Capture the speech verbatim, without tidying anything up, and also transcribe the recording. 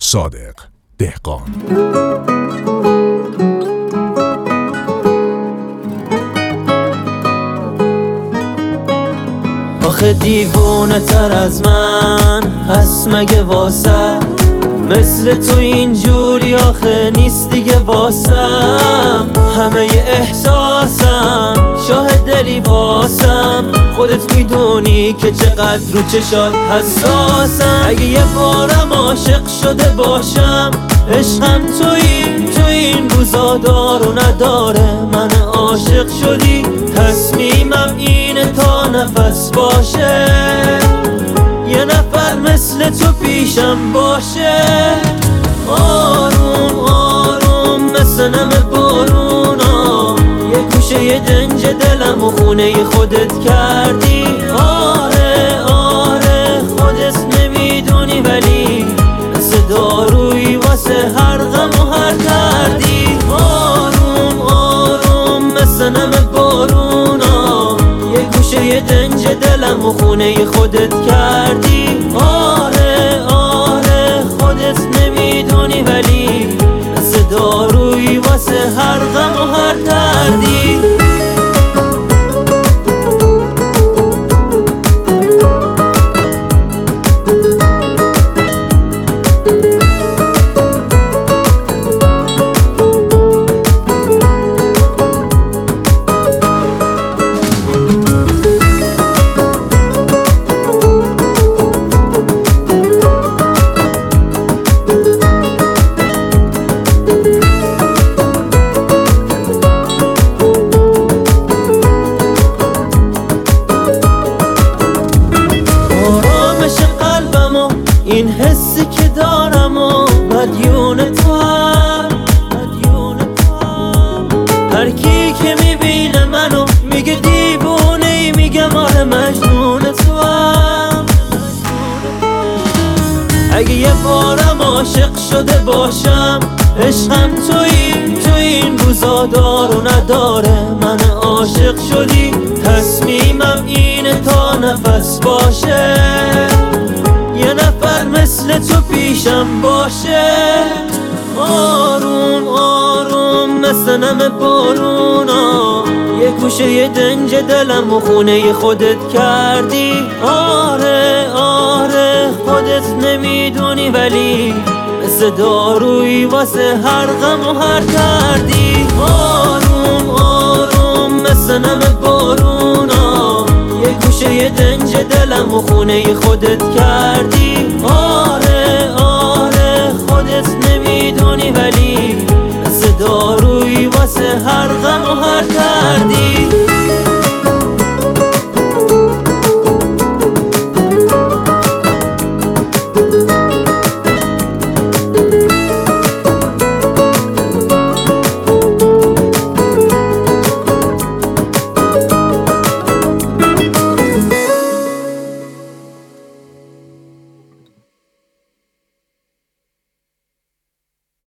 صادق دهقان. آخه دیوونه تر از من هست مگه واسه، مثل تو اینجوری آخه نیست دیگه واسم. همه ی احساسم شاهد دلی واسم، خودت میدونی که چقدر رو چشات حساسم. اگه یه بارم عاشق شده باشم، عشقم تویی، تو این روزا دار و نداره من عاشق شدی. تصمیمم اینه تا نفس باشه، یه نفر مثل تو پیشم باشه. آروم آروم مثل نم بارونا، یه گوشه یه دنج دلم و خونه خودت کردی. آره آره خودت نمیدونی ولی مثل دارویی واسه هر غم و هر دردی. آروم آروم مثل نم بارونا، یه گوشه یه دنج دلم و خونه خودت کردی. آره آره خودت نمیدونی ولی مثل دارویی واسه هر غم و هر دردی. این حسی که دارم و مدیون تو هم، هر کی که میبینه منو میگه دیوونه ای، میگم آره مجنون تو هم. اگه یه بارم عاشق شده باشم، عشقم تویی، تو این روزا دار و نداره من عاشق شدی. تصمیمم اینه تا نفس باشه، یه نفر مثل تو پیشم باشه. آروم آروم مثل نم بارونا، یه گوشه یه دنج دلم و خونه خودت کردی. آره آره خودت نمیدونی ولی مثل دارویی واسه هر غم و هر دردی. آروم آروم مثل نم بارونا، یه گوشه یه دنج دلم و خونه خودت کردی.